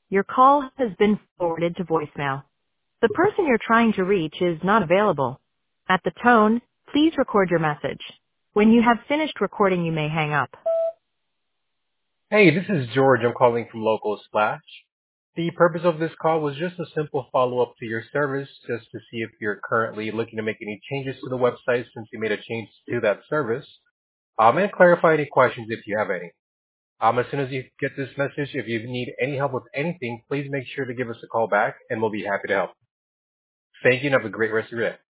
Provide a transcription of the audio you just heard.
Your call has been forwarded to voicemail. The person you're trying to reach is not available. At the tone, please record your message. When you have finished recording, you may hang up. Hey, this is George. I'm calling from Local Splash. The purpose of this call was just a simple follow-up to your service, just to see if you're currently looking to make any changes to the website since you made a change to that service. And clarify any questions if you have any. As soon as you get this message, if you need any help with anything, please make sure to give us a call back and we'll be happy to help. Thank you and have a great rest of your day.